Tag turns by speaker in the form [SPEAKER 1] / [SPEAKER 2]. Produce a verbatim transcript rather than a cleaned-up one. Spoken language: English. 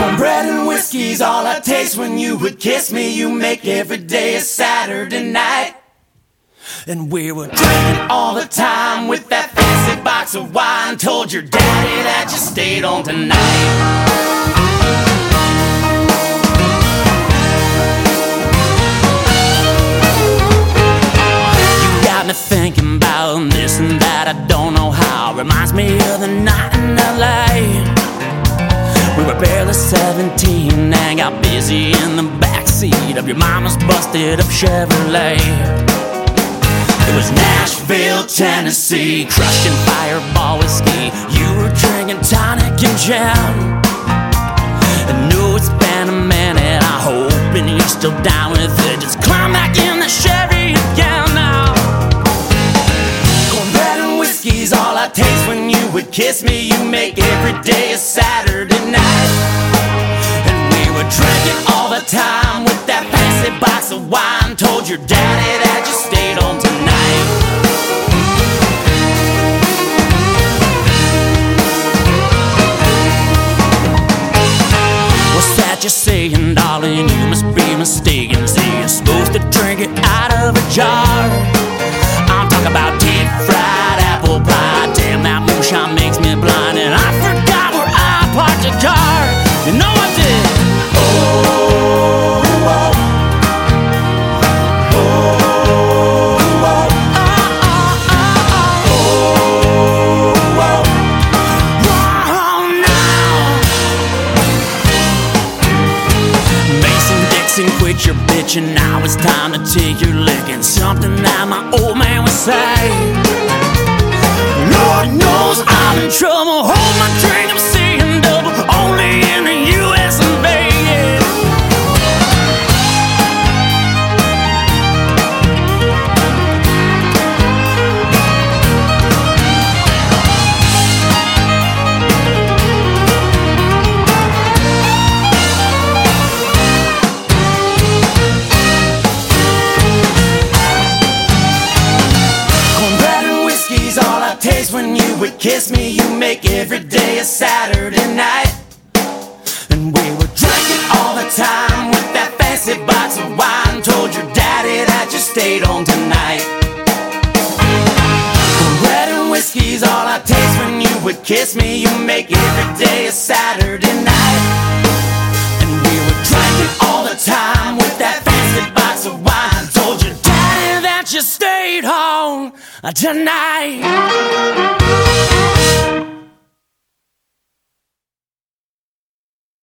[SPEAKER 1] Cornbread and whiskey's all I taste. When you would kiss me, you make every day a Saturday night. And we were drinking all the time with that fancy box of wine. Told your daddy that you stayed on tonight. Thinking about this and that, I don't know how. Reminds me of the night in L A. We were barely seventeen and got busy in the backseat of your mama's busted up Chevrolet. It was Nashville, Tennessee, crushing Fireball whiskey. You were drinking tonic and jam. I know it's been a minute, I hope, and you're still down with it. Just climb back in the Chevy again now. Whiskey's all I taste. When you would kiss me, you make every day a Saturday night. And we were drinking all the time with that fancy box of wine. Told your daddy that you stayed on tonight. What's that you're saying, darling? You must be mistaken. See, you're supposed to drink it out of a jar. I'm talking about deep fried apple pie. Damn, that moonshine makes me blind. And I forgot where I parked the car. You know I did. Oh, oh, oh, oh, oh, oh, oh, oh, oh, now. Mason Dixon, quit your bitching. Now it's time to take your licking. Something that my old man would say. Lord knows I'm in trouble. Hold my drink, I'm seeing double. Only in the U S and Vegas. Taste. When you would kiss me, you make every day a Saturday night. And we were drinking all the time with that fancy box of wine. Told your daddy that you stayed on tonight. Red and whiskey's all I taste. When you would kiss me, you make every day a Saturday night. And we were drinking all the time with that fancy box of wine. Told your daddy that you stayed home tonight.